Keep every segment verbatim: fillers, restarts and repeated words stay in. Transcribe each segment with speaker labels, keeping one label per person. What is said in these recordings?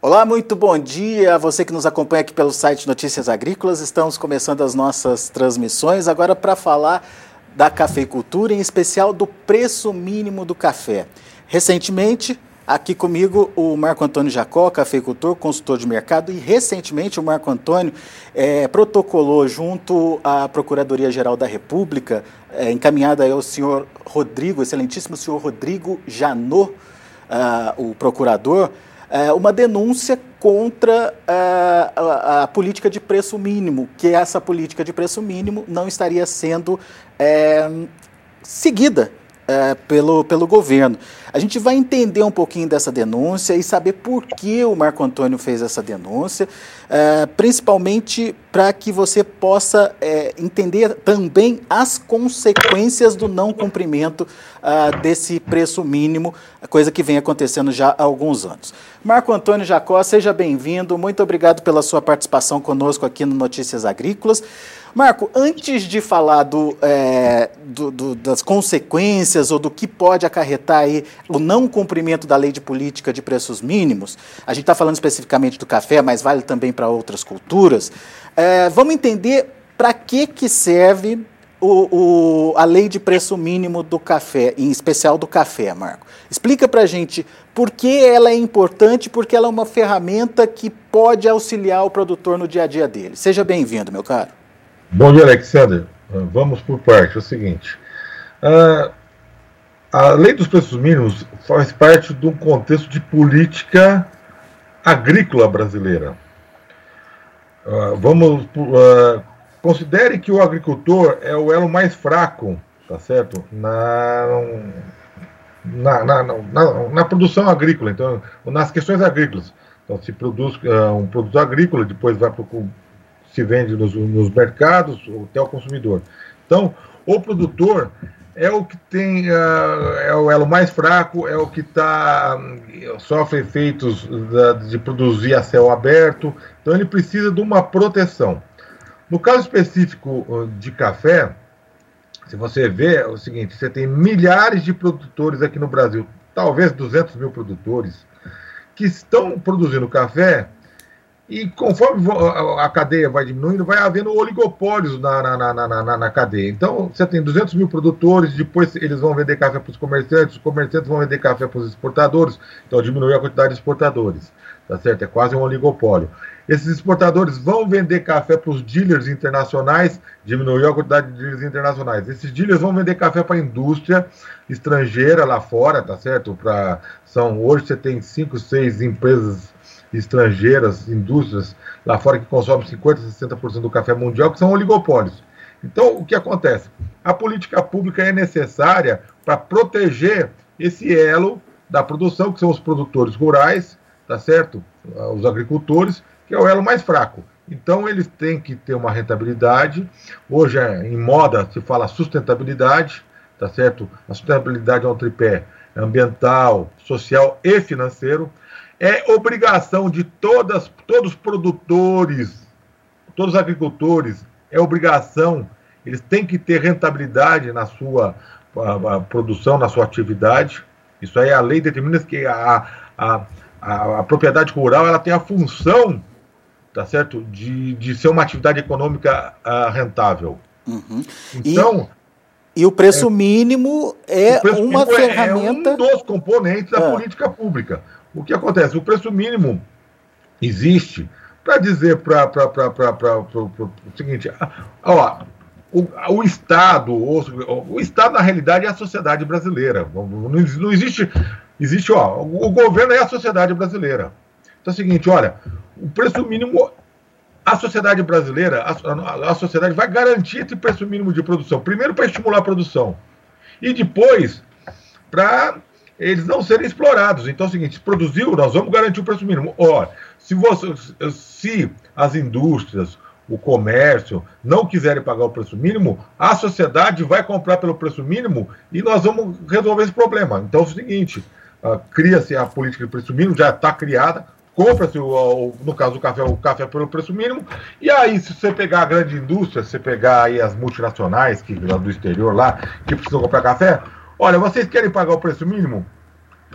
Speaker 1: Olá, muito bom dia a você que nos acompanha aqui pelo site Notícias Agrícolas. Estamos começando as nossas transmissões agora para falar da cafeicultura, em especial do preço mínimo do café. Recentemente, aqui comigo o Marco Antônio Jacó, cafeicultor, consultor de mercado, e recentemente o Marco Antônio é, protocolou junto à Procuradoria-Geral da República, é, encaminhada ao senhor Rodrigo, excelentíssimo senhor Rodrigo Janot, uh, o procurador, uh, uma denúncia contra uh, a, a política de preço mínimo, que essa política de preço mínimo não estaria sendo é, seguida É, pelo, pelo governo. A gente vai entender um pouquinho dessa denúncia e saber por que o Marco Antônio fez essa denúncia, é, principalmente para que você possa é, entender também as consequências do não cumprimento ah, desse preço mínimo, coisa que vem acontecendo já há alguns anos. Marco Antônio Jacó, seja bem-vindo, muito obrigado pela sua participação conosco aqui no Notícias Agrícolas. Marco, antes de falar do, é, do, do, das consequências ou do que pode acarretar aí o não cumprimento da lei de política de preços mínimos, a gente está falando especificamente do café, mas vale também para outras culturas, é, vamos entender para que, que serve o, o, a lei de preço mínimo do café, em especial do café, Marco. Explica para a gente por que ela é importante, porque ela é uma ferramenta que pode auxiliar o produtor no dia a dia dele. Seja bem-vindo, meu caro.
Speaker 2: Bom dia, Alexander. Vamos por parte. É o seguinte, uh, a lei dos preços mínimos faz parte de um contexto de política agrícola brasileira. Uh, vamos, uh, considere que o agricultor é o elo mais fraco, tá certo? Na, na, na, na, na produção agrícola, então, nas questões agrícolas. Então, se produz uh, um produto agrícola, depois vai para o se vende nos, nos mercados até o consumidor. Então, o produtor é o que tem, uh, é o elo mais fraco, é o que tá, sofre efeitos da, de produzir a céu aberto, então ele precisa de uma proteção. No caso específico uh, de café, se você vê, é o seguinte, você tem milhares de produtores aqui no Brasil, talvez duzentos mil produtores, que estão produzindo café. E conforme a cadeia vai diminuindo, vai havendo oligopólios na, na, na, na, na cadeia. Então, você tem duzentos mil produtores, depois eles vão vender café para os comerciantes, os comerciantes vão vender café para os exportadores, então diminui a quantidade de exportadores, tá certo? É quase um oligopólio. Esses exportadores vão vender café para os dealers internacionais, diminuiu a quantidade de dealers internacionais. Esses dealers vão vender café para a indústria estrangeira lá fora, tá certo? Pra, são, hoje você tem cinco, seis empresas estrangeiras, indústrias lá fora que consomem cinquenta por cento, sessenta por cento do café mundial, que são oligopólios. Então, o que acontece? A política pública é necessária para proteger esse elo da produção, que são os produtores rurais, tá certo? Os agricultores, que é o elo mais fraco. Então, eles têm que ter uma rentabilidade. Hoje, em moda, se fala sustentabilidade, tá certo? A sustentabilidade é um tripé ambiental, social e financeiro. É obrigação de todas, todos os produtores, todos os agricultores, é obrigação, eles têm que ter rentabilidade na sua a, a produção, na sua atividade. Isso aí a lei determina que a, a, a, a propriedade rural ela tem a função, tá certo, de, de ser uma atividade econômica uh, rentável.
Speaker 1: Uhum.
Speaker 2: Então...
Speaker 1: E, e o preço é, mínimo é
Speaker 2: preço
Speaker 1: uma
Speaker 2: mínimo
Speaker 1: ferramenta...
Speaker 2: É um dos componentes da
Speaker 1: ah. política
Speaker 2: pública. O que acontece? O preço mínimo existe para dizer para o seguinte, ó, o, o Estado, o, o Estado na realidade é a sociedade brasileira. Não, não existe, existe, ó, o, o governo é a sociedade brasileira. Então é o seguinte, olha, o preço mínimo, a sociedade brasileira, a, a, a sociedade vai garantir esse preço mínimo de produção. Primeiro para estimular a produção e depois para eles não serem explorados. Então é o seguinte, se produziu, nós vamos garantir o preço mínimo. Ora, se, você, se as indústrias, o comércio, não quiserem pagar o preço mínimo, a sociedade vai comprar pelo preço mínimo e nós vamos resolver esse problema. Então é o seguinte, uh, cria-se a política de preço mínimo, já está criada, compra-se, no caso do café, o café pelo preço mínimo, e aí se você pegar a grande indústria, se você pegar aí as multinacionais que, do exterior lá, que precisam comprar café, olha, vocês querem pagar o preço mínimo? Eles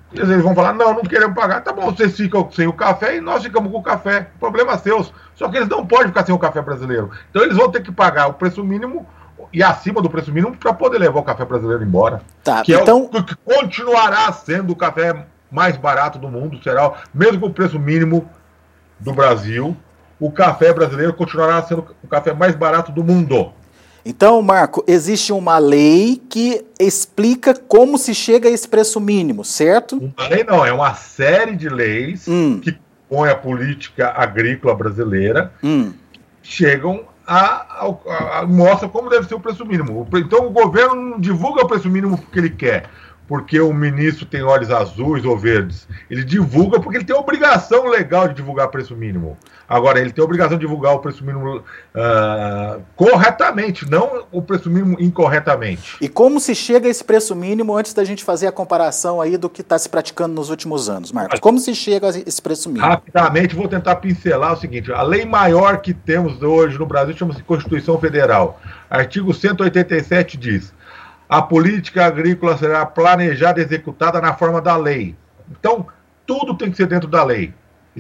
Speaker 2: Eles vão falar, não, não queremos pagar. Tá bom, vocês ficam sem o café e nós ficamos com o café. Problema seus. Só que eles não podem ficar sem o café brasileiro. Então eles vão ter que pagar o preço mínimo e acima do preço mínimo para poder levar o café brasileiro embora.
Speaker 1: Tá,
Speaker 2: que
Speaker 1: então...
Speaker 2: é o que continuará sendo o café mais barato do mundo, será, mesmo com o preço mínimo do Brasil, o café brasileiro continuará sendo o café mais barato do mundo.
Speaker 1: Então, Marco, existe uma lei que explica como se chega a esse preço mínimo, certo?
Speaker 2: Uma lei não, é uma série de leis hum. que põe a política agrícola brasileira, hum. que chegam a, a, a mostra como deve ser o preço mínimo. Então o governo não divulga o preço mínimo que ele quer, porque o ministro tem olhos azuis ou verdes. Ele divulga porque ele tem a obrigação legal de divulgar preço mínimo. Agora, ele tem a obrigação de divulgar o preço mínimo uh, corretamente, não o preço mínimo incorretamente.
Speaker 1: E como se chega a esse preço mínimo antes da gente fazer a comparação aí do que está se praticando nos últimos anos, Marcos? Como se chega a esse preço mínimo?
Speaker 2: Rapidamente, vou tentar pincelar o seguinte. A lei maior que temos hoje no Brasil chama-se Constituição Federal. Artigo cento e oitenta e sete diz: a política agrícola será planejada e executada na forma da lei. Então, tudo tem que ser dentro da lei.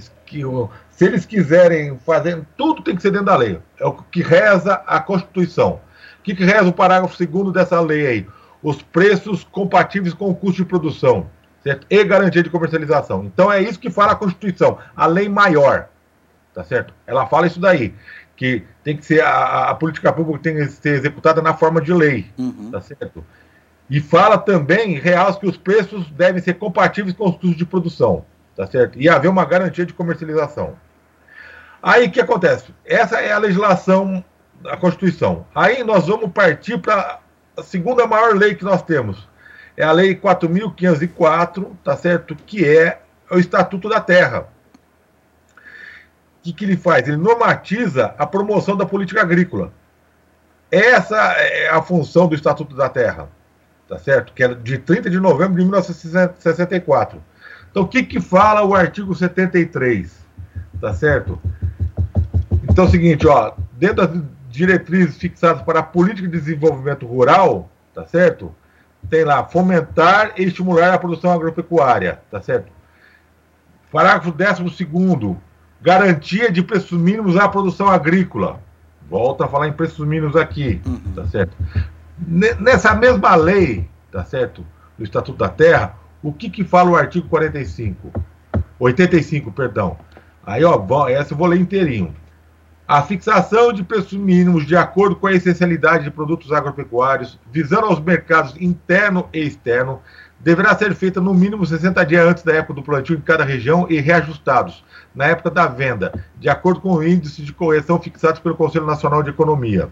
Speaker 2: Se eles quiserem fazer, tudo tem que ser dentro da lei. É o que reza a Constituição. O que, que reza o parágrafo segundo dessa lei aí? Os preços compatíveis com o custo de produção, certo? E garantia de comercialização. Então, é isso que fala a Constituição, a lei maior. Tá certo? Ela fala isso daí, que tem que ser a, a política pública tem que ser executada na forma de lei, uhum. Tá certo? E fala também, realça que os preços devem ser compatíveis com os custos de produção, tá certo? E haver uma garantia de comercialização. Aí o que acontece? Essa é a legislação da Constituição. Aí nós vamos partir para a segunda maior lei que nós temos. É a Lei quatro mil quinhentos e quatro, tá certo? Que é o Estatuto da Terra. O que, que ele faz? Ele normatiza a promoção da política agrícola. Essa é a função do Estatuto da Terra, tá certo? Que é de trinta de novembro de mil novecentos e sessenta e quatro. Então, o que, que fala o artigo setenta e três? Tá certo? Então, é o seguinte, ó, dentro das diretrizes fixadas para a política de desenvolvimento rural, tá certo? Tem lá, fomentar e estimular a produção agropecuária, tá certo? Parágrafo décimo segundo, garantia de preços mínimos à produção agrícola. Volta a falar em preços mínimos aqui, uhum. Tá certo? Nessa mesma lei, tá certo? Do Estatuto da Terra, o que que fala o artigo quarenta e cinco? oitenta e cinco, perdão. Aí, ó, essa eu vou ler inteirinho. A fixação de preços mínimos de acordo com a essencialidade de produtos agropecuários, visando aos mercados interno e externo, deverá ser feita no mínimo sessenta dias antes da época do plantio em cada região e reajustados na época da venda, de acordo com o índice de correção fixados pelo Conselho Nacional de Economia.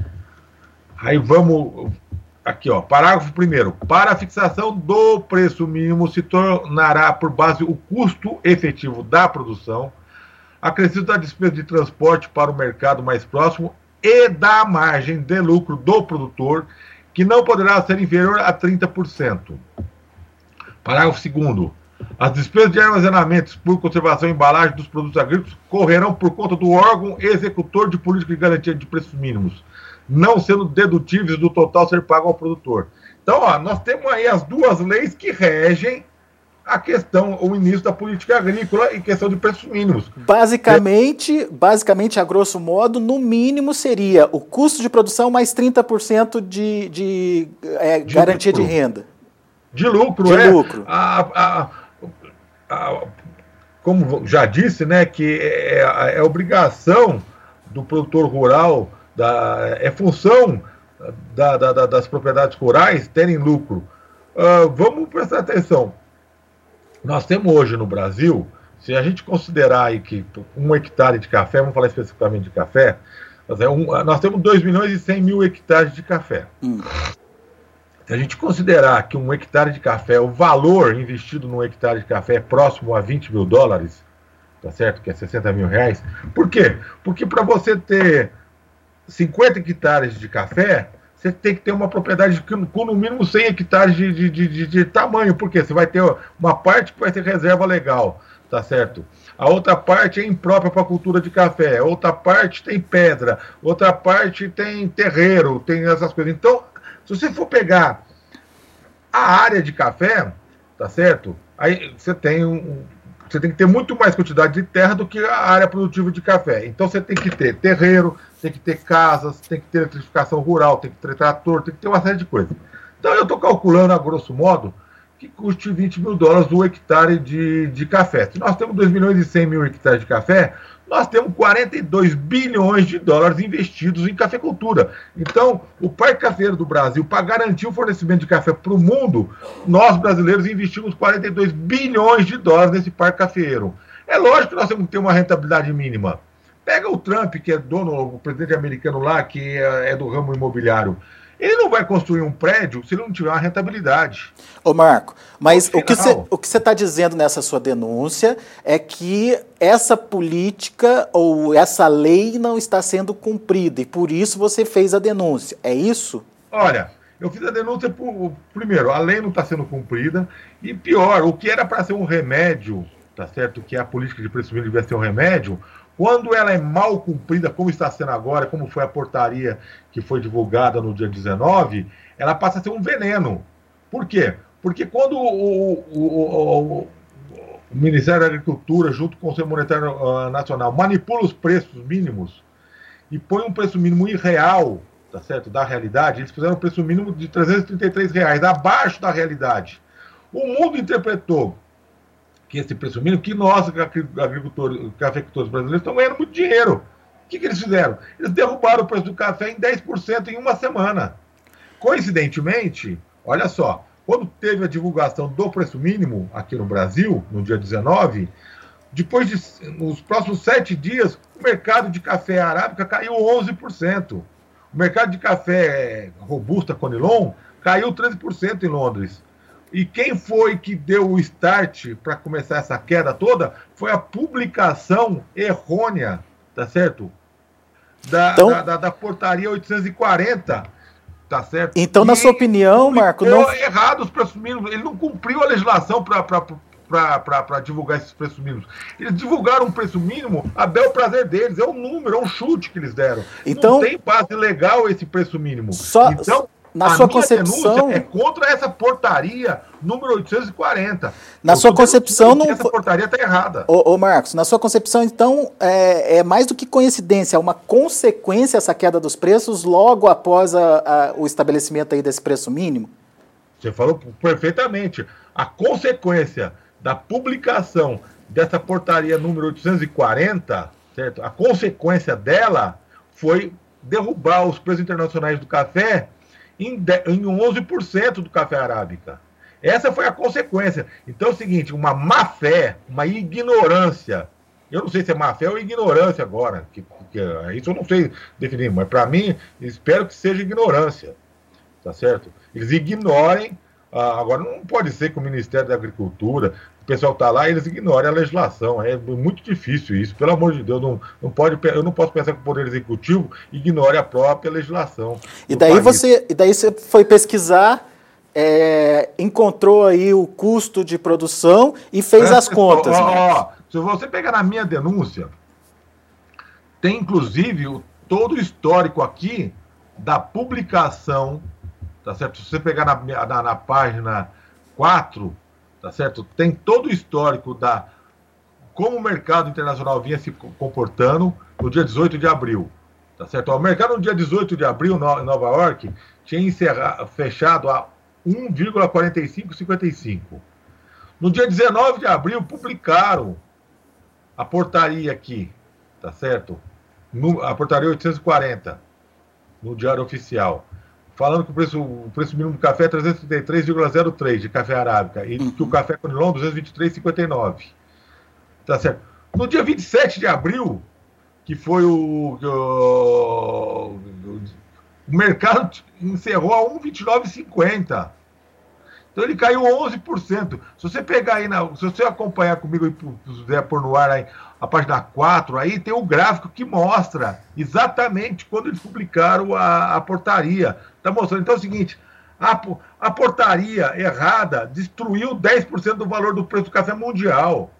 Speaker 2: Aí vamos... Aqui, ó, parágrafo primeiro. Para a fixação do preço mínimo se tornará por base o custo efetivo da produção, acrescido da despesa de transporte para o mercado mais próximo e da margem de lucro do produtor, que não poderá ser inferior a trinta por cento. Parágrafo segundo. As despesas de armazenamento por conservação e embalagem dos produtos agrícolas correrão por conta do órgão executor de política de garantia de preços mínimos, não sendo dedutíveis do total ser pago ao produtor. Então, ó, nós temos aí as duas leis que regem a questão, o início da política agrícola e questão de preços mínimos.
Speaker 1: Basicamente, é. basicamente, a grosso modo, no mínimo seria o custo de produção mais trinta por cento de, de, é, de garantia lucro. de renda.
Speaker 2: De lucro,
Speaker 1: de
Speaker 2: é.
Speaker 1: lucro.
Speaker 2: A, a, a, como já disse, né, que é, é obrigação do produtor rural, da, é função da, da, das propriedades rurais terem lucro. Uh, vamos prestar atenção. Nós temos hoje no Brasil, se a gente considerar aí que um hectare de café, vamos falar especificamente de café, nós temos dois milhões e cem mil hectares de café. Hum. Se a gente considerar que um hectare de café, o valor investido num hectare de café é próximo a vinte mil dólares, tá certo? Que é sessenta mil reais. Por quê? Porque para você ter cinquenta hectares de café, você tem que ter uma propriedade com no mínimo cem hectares de, de, de, de tamanho, porque você vai ter uma parte que vai ter reserva legal, tá certo? A outra parte é imprópria para a cultura de café, a outra parte tem pedra, outra parte tem terreiro, tem essas coisas. Então, se você for pegar a área de café, tá certo? aí você tem um, você tem que ter muito mais quantidade de terra do que a área produtiva de café. Então você tem que ter terreiro, tem que ter casas, tem que ter eletrificação rural, tem que ter trator, tem que ter uma série de coisas. Então eu estou calculando, a grosso modo, que custe vinte mil dólares o hectare de, de café. Se nós temos dois milhões e cem mil hectares de café, nós temos quarenta e dois bilhões de dólares investidos em cafeicultura. Então, o Parque Cafeiro do Brasil, para garantir o fornecimento de café para o mundo, nós brasileiros investimos quarenta e dois bilhões de dólares nesse Parque Cafeiro. É lógico que nós temos que ter uma rentabilidade mínima. Pega o Trump, que é dono, o presidente americano lá, que é, é do ramo imobiliário. Ele não vai construir um prédio se ele não tiver uma rentabilidade.
Speaker 1: Ô Marco, mas o que você está dizendo nessa sua denúncia é que essa política ou essa lei não está sendo cumprida e por isso você fez a denúncia, é isso?
Speaker 2: Olha, eu fiz a denúncia por, primeiro, a lei não está sendo cumprida e pior, o que era para ser um remédio, tá certo, que a política de preço mínimo devia ser um remédio, quando ela é mal cumprida, como está sendo agora, como foi a portaria que foi divulgada no dia dezenove, ela passa a ser um veneno. Por quê? Porque quando o, o, o, o Ministério da Agricultura, junto com o Conselho Monetário uh, Nacional, manipula os preços mínimos e põe um preço mínimo irreal, tá certo, da realidade, eles fizeram um preço mínimo de trezentos e trinta e três reais, abaixo da realidade. O mundo interpretou que esse preço mínimo, que nós, agricultores, cafeicultores brasileiros, estão ganhando muito dinheiro. O que, que eles fizeram? Eles derrubaram o preço do café em dez por cento em uma semana. Coincidentemente, olha só, quando teve a divulgação do preço mínimo aqui no Brasil, no dia dezenove, depois de, nos próximos sete dias, o mercado de café arábica caiu onze por cento. O mercado de café robusta Conilon caiu treze por cento em Londres. E quem foi que deu o start para começar essa queda toda foi a publicação errônea, tá certo? Da, então, da, da, da portaria oitocentos e quarenta, tá certo?
Speaker 1: Então, e na sua opinião, Marco, não...
Speaker 2: errado os preços mínimos, ele não cumpriu a legislação para divulgar esses preços mínimos. Eles divulgaram um preço mínimo a bel prazer deles, é um número, é um chute que eles deram. Então, não tem base legal esse preço mínimo.
Speaker 1: Só...
Speaker 2: Então,
Speaker 1: Na
Speaker 2: a
Speaker 1: sua
Speaker 2: minha
Speaker 1: concepção
Speaker 2: é contra essa portaria número oitocentos e quarenta.
Speaker 1: Na sua concepção não
Speaker 2: essa portaria está errada.
Speaker 1: Ô, ô Marcos, na sua concepção então é, é mais do que coincidência, é uma consequência essa queda dos preços logo após a, a, o estabelecimento aí desse preço mínimo?
Speaker 2: Você falou perfeitamente. A consequência da publicação dessa portaria número oitocentos e quarenta, certo? A consequência dela foi derrubar os preços internacionais do café em onze por cento do café arábica. Essa foi a consequência. Então é o seguinte, uma má fé, uma ignorância, eu não sei se é má fé ou ignorância agora, que, que, isso eu não sei definir, mas para mim, espero que seja ignorância, tá certo? Eles ignorem, ah, agora não pode ser que o Ministério da Agricultura, o pessoal está lá, eles ignorem a legislação, é muito difícil isso, pelo amor de Deus, não, não pode, eu não posso pensar que o Poder Executivo ignore a própria legislação.
Speaker 1: E daí, você, e daí você foi pesquisar, é, encontrou aí o custo de produção e fez as contas.
Speaker 2: Ó, né? ó, se você pegar na minha denúncia, tem inclusive o, todo o histórico aqui da publicação, tá certo? Se você pegar na, na, na página quatro, tá certo? Tem todo o histórico da como o mercado internacional vinha se comportando no dia dezoito de abril, tá certo? O mercado no dia dezoito de abril em Nova York tinha encerrado, fechado a um vírgula quarenta e cinco cinquenta e cinco. No dia dezenove de abril publicaram a portaria aqui, tá certo? No, a portaria oitocentos e quarenta no Diário Oficial, falando que o preço, o preço mínimo do café é trezentos e trinta e três vírgula zero três de café arábica e uhum. que o café Conilon duzentos e vinte e três vírgula cinquenta e nove. Tá certo? No dia vinte e sete de abril, que foi o, o, o mercado encerrou a um vírgula vinte e nove cinquenta. Então ele caiu onze por cento. Se você pegar aí, na, se você acompanhar comigo e puder pôr no ar aí, a página quatro, aí tem o gráfico que mostra exatamente quando eles publicaram a, a portaria. Está mostrando. Então é o seguinte, a, a portaria errada destruiu dez por cento do valor do preço do café mundial.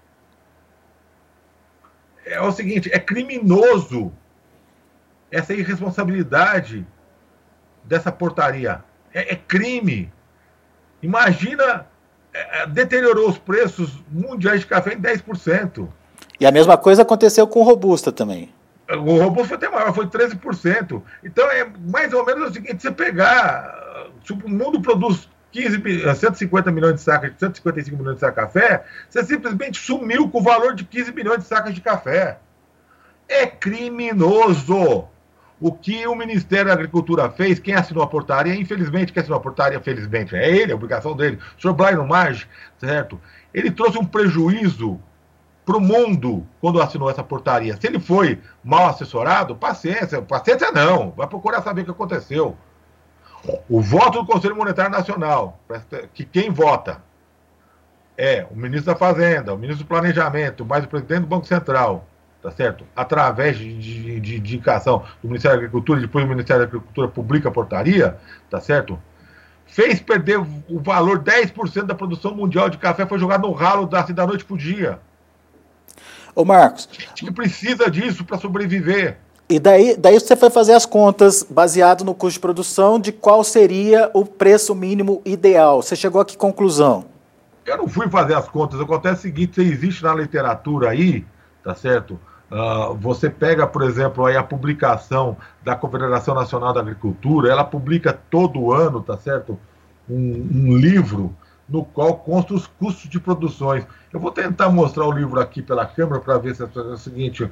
Speaker 2: É o seguinte, é criminoso essa irresponsabilidade dessa portaria. É, é crime. Imagina é, deteriorou os preços mundiais de café em dez por cento.
Speaker 1: E a mesma coisa aconteceu com o Robusta também.
Speaker 2: O Robusta foi até maior, foi treze por cento. Então é mais ou menos o seguinte, você pegar, se o mundo produz quinze, cento e cinquenta milhões de sacas, cento e cinquenta e cinco milhões de sacas de café, você simplesmente sumiu com o valor de quinze milhões de sacas de café. É criminoso. O que o Ministério da Agricultura fez, quem assinou a portaria, infelizmente, quem assinou a portaria, felizmente, é ele, é a obrigação dele, o senhor Blairo Maggi, certo? Ele trouxe um prejuízo para o mundo quando assinou essa portaria. Se ele foi mal assessorado, paciência, paciência não, vai procurar saber o que aconteceu. O voto do Conselho Monetário Nacional, que quem vota é o ministro da Fazenda, o ministro do Planejamento, mais o presidente do Banco Central, tá certo? Através de, de, de indicação do Ministério da Agricultura, e depois o Ministério da Agricultura publica a portaria, tá certo? Fez perder o valor, dez por cento da produção mundial de café foi jogado no ralo da, da noite pro dia.
Speaker 1: Ô Marcos...
Speaker 2: A gente que precisa disso para sobreviver.
Speaker 1: E daí, daí você foi fazer as contas baseado no custo de produção de qual seria o preço mínimo ideal. Você chegou a que conclusão?
Speaker 2: Eu não fui fazer as contas. Acontece o seguinte, existe na literatura aí, tá certo? Uh, você pega, por exemplo, aí a publicação da Confederação Nacional da Agricultura, ela publica todo ano, tá certo? Um, um livro no qual consta os custos de produções. Eu vou tentar mostrar o livro aqui pela câmera para ver se é o seguinte...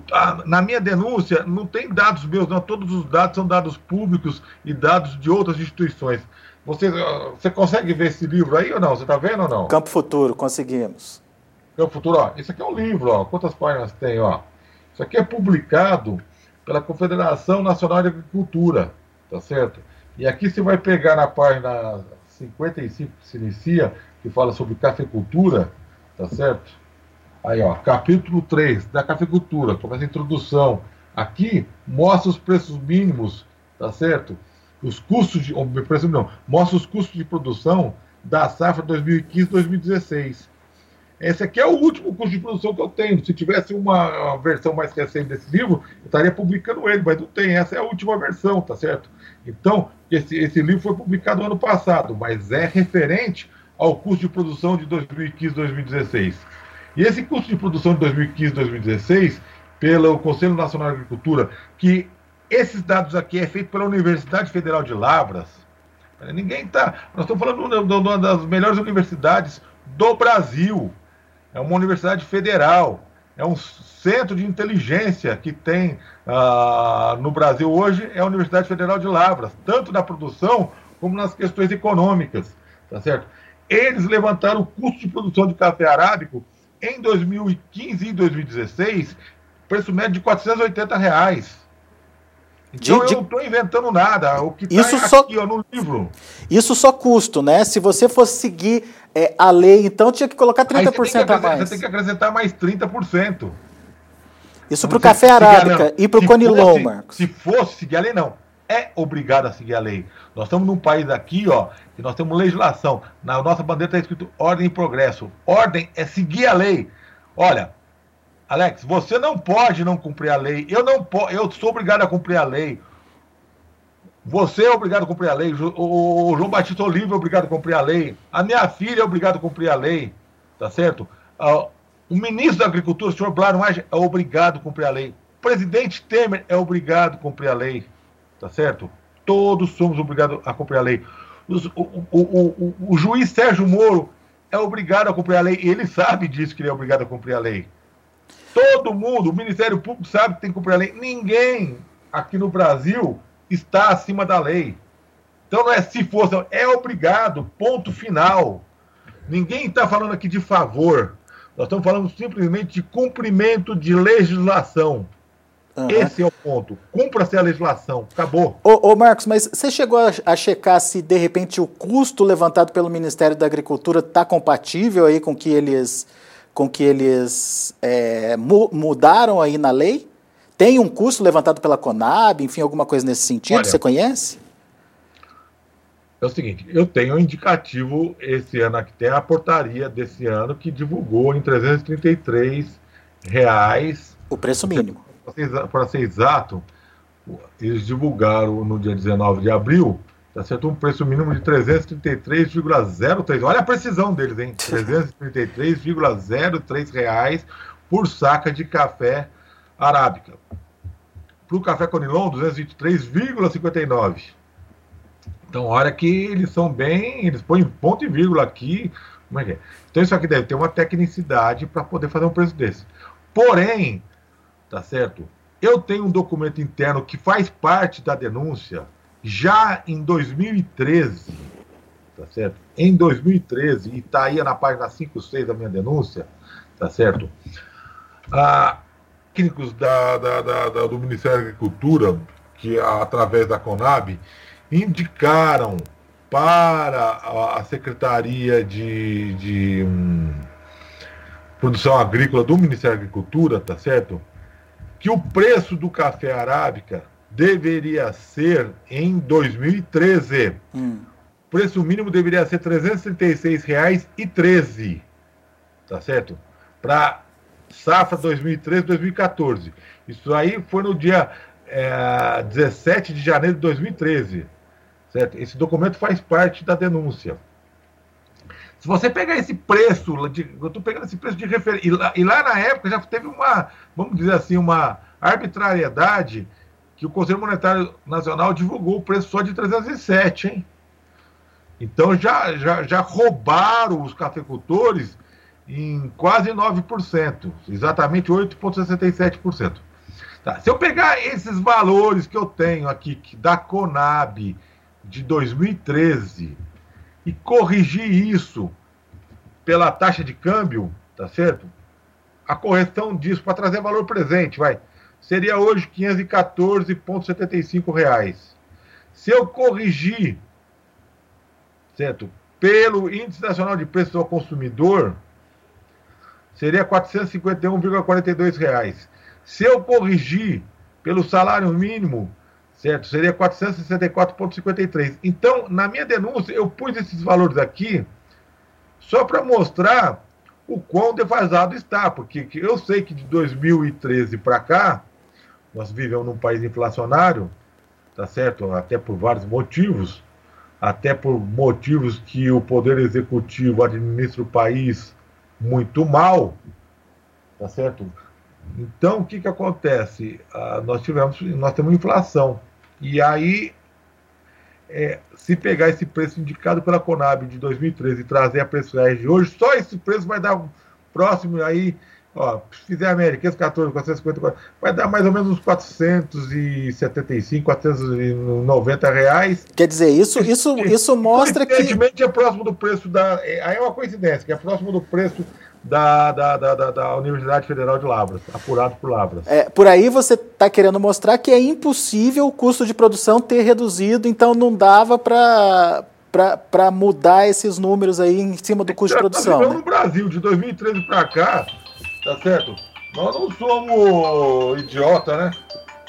Speaker 2: Na minha denúncia, não tem dados meus, não. Todos os dados são dados públicos e dados de outras instituições. Você, você consegue ver esse livro aí ou não? Você está vendo ou não?
Speaker 1: Campo Futuro, conseguimos.
Speaker 2: Campo Futuro, ó. Esse aqui é um livro, ó. Quantas páginas tem, ó? Isso aqui é publicado pela Confederação Nacional de Agricultura, tá certo? E aqui você vai pegar na página cinquenta e cinco, que se inicia, que fala sobre cafeicultura, tá certo? Aí, ó, capítulo três da cafeicultura, começa a introdução. Aqui mostra os preços mínimos, tá certo? Os custos de. Preço não, mostra os custos de produção da safra dois mil e quinze dois mil e dezesseis. Esse aqui é o último custo de produção que eu tenho. Se tivesse uma, uma versão mais recente desse livro, eu estaria publicando ele, mas não tem. Essa é a última versão, tá certo? Então, esse, esse livro foi publicado ano passado, mas é referente ao custo de produção de dois mil e quinze dois mil e dezesseis. E esse custo de produção de dois mil e quinze dois mil e dezesseis, pelo Conselho Nacional de Agricultura, que esses dados aqui é feito pela Universidade Federal de Lavras, ninguém está... Nós estamos falando de uma das melhores universidades do Brasil. É uma universidade federal, é um centro de inteligência que tem uh, no Brasil hoje, é a Universidade Federal de Lavras, tanto na produção como nas questões econômicas, tá certo? Eles levantaram o custo de produção de café arábico em dois mil e quinze e dois mil e dezesseis, preço médio de quatrocentos e oitenta reais. Então de, eu não estou inventando nada. O que está aqui, ó, no livro.
Speaker 1: Isso só custo, né? Se você fosse seguir é, a lei, então tinha que colocar trinta por cento a mais.
Speaker 2: Você tem que acrescentar mais trinta por cento.
Speaker 1: Isso para o café arábica e para o Conilon, Marcos.
Speaker 2: Se fosse seguir a lei, não. É obrigado a seguir a lei. Nós estamos num país aqui, ó, que nós temos legislação. Na nossa bandeira está escrito ordem e progresso. Ordem é seguir a lei. Olha, Alex, você não pode não cumprir a lei. Eu não posso, eu sou obrigado a cumprir a lei. Você é obrigado a cumprir a lei. O João Batista Oliva é obrigado a cumprir a lei. A minha filha é obrigada a cumprir a lei. Tá certo? O ministro da Agricultura, o senhor Blairo Maggi, é obrigado a cumprir a lei. O presidente Temer é obrigado a cumprir a lei. Tá certo? Todos somos obrigados a cumprir a lei. O, o, o, o, o juiz Sérgio Moro é obrigado a cumprir a lei. E ele sabe disso, que ele é obrigado a cumprir a lei. Todo mundo, o Ministério Público sabe que tem que cumprir a lei. Ninguém aqui no Brasil está acima da lei. Então não é se fosse, é obrigado, ponto final. Ninguém está falando aqui de favor. Nós estamos falando simplesmente de cumprimento de legislação. Uhum. Esse é o ponto. Cumpra-se a legislação. Acabou.
Speaker 1: Ô, ô Marcos, mas você chegou a, a checar se, de repente, o custo levantado pelo Ministério da Agricultura está compatível aí com que eles, com que eles é, mu mudaram aí na lei? Tem um custo levantado pela Conab, enfim, alguma coisa nesse sentido? Olha, você conhece?
Speaker 2: É o seguinte, eu tenho um indicativo esse ano aqui, tem a portaria desse ano que divulgou em trezentos e trinta e três reais...
Speaker 1: O preço mínimo.
Speaker 2: Para ser exato, eles divulgaram no dia dezenove de abril, tá certo? Um preço mínimo de trezentos e trinta e três vírgula zero três. Olha a precisão deles, hein? trezentos e trinta e três vírgula zero três reais por saca de café arábica. Para o café Conilon, duzentos e vinte e três vírgula cinquenta e nove. Então, olha que eles são bem... Eles põem ponto e vírgula aqui. Como é que é? Então, isso aqui deve ter uma tecnicidade para poder fazer um preço desse. Porém, tá certo? Eu tenho um documento interno que faz parte da denúncia já em dois mil e treze, tá certo? Em dois mil e treze, e está aí na página cinco, seis da minha denúncia, tá certo? Ah, técnicos da, da, da, da, do Ministério da Agricultura, que através da Conab, indicaram para a, a Secretaria de, de hum, Produção Agrícola do Ministério da Agricultura, tá certo? Que o preço do café arábica deveria ser, em dois mil e treze, hum. o preço mínimo deveria ser trezentos e trinta e seis reais e treze, tá certo? Para safra dois mil e treze, dois mil e quatorze. Isso aí foi no dia é, dezessete de janeiro de dois mil e treze, certo? Esse documento faz parte da denúncia. Se você pegar esse preço, de, eu estou pegando esse preço de referência, e lá, e lá na época já teve uma, vamos dizer assim, uma arbitrariedade que o Conselho Monetário Nacional divulgou o preço só de trezentos e sete, hein? Então já, já, já roubaram os cafeicultores em quase nove por cento, exatamente oito vírgula sessenta e sete por cento. Tá, se eu pegar esses valores que eu tenho aqui da Conab de dois mil e treze e corrigir isso pela taxa de câmbio, tá certo? A correção disso para trazer valor presente, vai, seria hoje quinhentos e quatorze vírgula setenta e cinco reais. Se eu corrigir, certo, pelo Índice Nacional de Preços ao Consumidor, seria quatrocentos e cinquenta e um vírgula quarenta e dois reais. Se eu corrigir pelo salário mínimo, certo, seria quatrocentos e sessenta e quatro vírgula cinquenta e três. Então, na minha denúncia, eu pus esses valores aqui só para mostrar o quão defasado está, porque eu sei que de dois mil e treze para cá, nós vivemos num país inflacionário, tá certo? Até por vários motivos, até por motivos que o Poder Executivo administra o país muito mal, tá certo? Então, o que que acontece? Ah, nós tivemos, nós temos inflação. E aí, é, se pegar esse preço indicado pela Conab de dois mil e treze e trazer a preço reais de hoje, só esse preço vai dar próximo aí, ó, se fizer América, quatorze, quatrocentos e cinquenta, vai dar mais ou menos uns quatrocentos e setenta e cinco, quatrocentos e noventa reais.
Speaker 1: Quer dizer, isso, isso, isso mostra que...
Speaker 2: Evidentemente é próximo do preço da... Aí é uma coincidência, que é próximo do preço Da, da, da, da, da Universidade Federal de Lavras, apurado por Lavras.
Speaker 1: É, por aí você está querendo mostrar que é impossível o custo de produção ter reduzido, então não dava para para mudar esses números aí em cima do custo de produção.
Speaker 2: Nós, né? No Brasil, de dois mil e treze para cá, tá certo? Nós não somos idiota, né?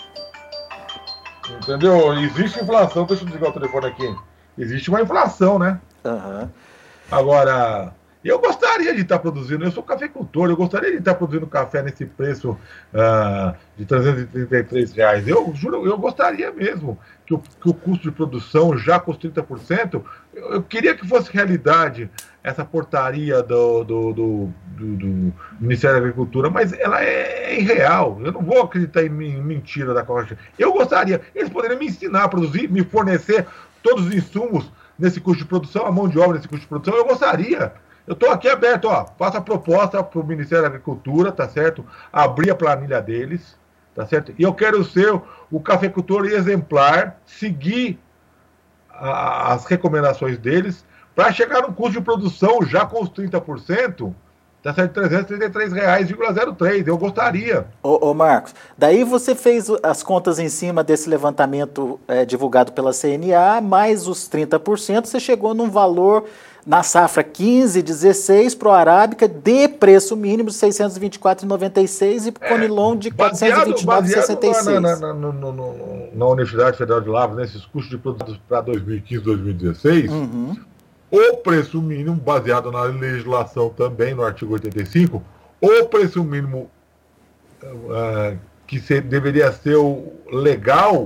Speaker 2: Entendeu? Existe inflação, deixa eu desligar o telefone aqui. Existe uma inflação, né?
Speaker 1: Uhum.
Speaker 2: Agora... Eu gostaria de estar produzindo, eu sou cafeicultor, eu gostaria de estar produzindo café nesse preço uh, de trezentos e trinta e três reais. Eu juro, eu gostaria mesmo que o, que o custo de produção, já com os trinta por cento, eu, eu queria que fosse realidade essa portaria do, do, do, do, do Ministério da Agricultura, mas ela é, é irreal. Eu não vou acreditar em, em mentira da Coca. Eu gostaria, eles poderiam me ensinar a produzir, me fornecer todos os insumos nesse custo de produção, a mão de obra nesse custo de produção, eu gostaria. Eu estou aqui aberto, ó, faço a proposta para o Ministério da Agricultura, tá certo? Abrir a planilha deles, tá certo? E eu quero ser o cafeicultor exemplar, seguir a, as recomendações deles, para chegar no custo de produção já com os trinta por cento, tá certo? trezentos e trinta e três reais vírgula zero três, eu gostaria.
Speaker 1: Ô, ô Marcos, daí você fez as contas em cima desse levantamento é, divulgado pela C N A, mais os trinta por cento, você chegou num valor... Na safra quinze, dezesseis, pro Arábica, de preço mínimo de seiscentos e vinte e quatro reais e noventa e seis e pro é, Conilon de quatrocentos e vinte e nove reais e sessenta e seis.
Speaker 2: Na, na, na, na, na Universidade Federal de Lavras, nesses custos de produtos para dois mil e quinze, dois mil e dezesseis, uhum. O preço mínimo, baseado na legislação também, no artigo oitenta e cinco, o preço mínimo uh, que se, deveria ser o legal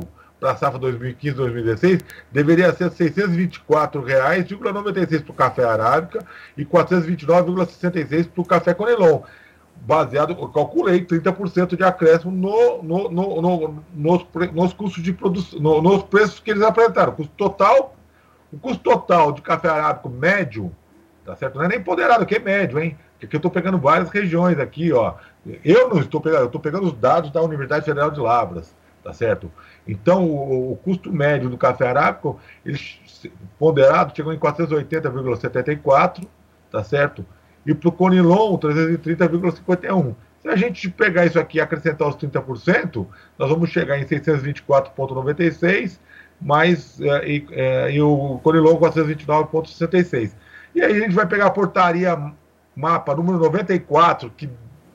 Speaker 2: para a safra dois mil e quinze dois mil e dezesseis, deveria ser seiscentos e vinte e quatro reais vírgula noventa e seis para o café arábica e quatrocentos e vinte e nove vírgula sessenta e seis para o café Conilon. Baseado, eu calculei trinta por cento de acréscimo no, no, no, no, nos, nos custos de produção, no, nos preços que eles apresentaram. O custo total, o custo total de café arábico médio, tá certo? Não é nem ponderado, que é médio, hein? Porque aqui eu estou pegando várias regiões aqui, ó. Eu não estou pegando, eu estou pegando os dados da Universidade Federal de Lavras, tá certo? Então, o, o custo médio do café arábico, ele, ponderado, chegou em quatrocentos e oitenta vírgula setenta e quatro, tá certo? E para o Conilon, trezentos e trinta vírgula cinquenta e um. Se a gente pegar isso aqui e acrescentar os trinta por cento, nós vamos chegar em seiscentos e vinte e quatro vírgula noventa e seis, mais, é, e, é, e o Conilon quatrocentos e vinte e nove vírgula sessenta e seis. E aí a gente vai pegar a portaria mapa número noventa e quatro, que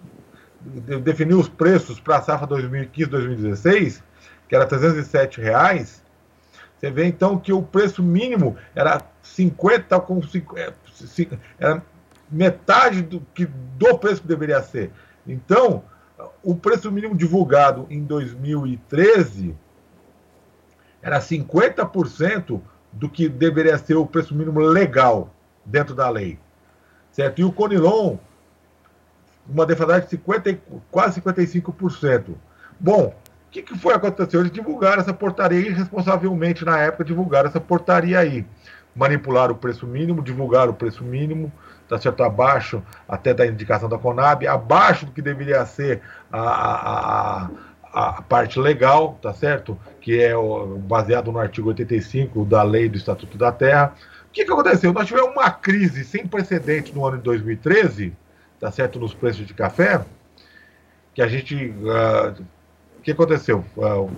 Speaker 2: definiu os preços para a safra dois mil e quinze dois mil e dezesseis, que era trezentos e sete reais. Você vê então que o preço mínimo era cinquenta com cinquenta, era metade do, que, do preço que deveria ser. Então, o preço mínimo divulgado em dois mil e treze era cinquenta por cento do que deveria ser o preço mínimo legal dentro da lei. Certo? E o Conilon, uma defasagem de cinquenta, quase cinquenta e cinco por cento. Bom, o que, que foi acontecer? Eles divulgaram essa portaria irresponsavelmente na época, divulgaram essa portaria aí. Manipularam o preço mínimo, divulgaram o preço mínimo, tá certo, abaixo até da indicação da Conab, abaixo do que deveria ser a, a, a, a parte legal, tá certo, que é o, baseado no artigo oitenta e cinco da lei do Estatuto da Terra. O que, que aconteceu? Nós tivemos uma crise sem precedentes no ano de dois mil e treze, tá certo, nos preços de café, que a gente... Uh, o que aconteceu? Uh,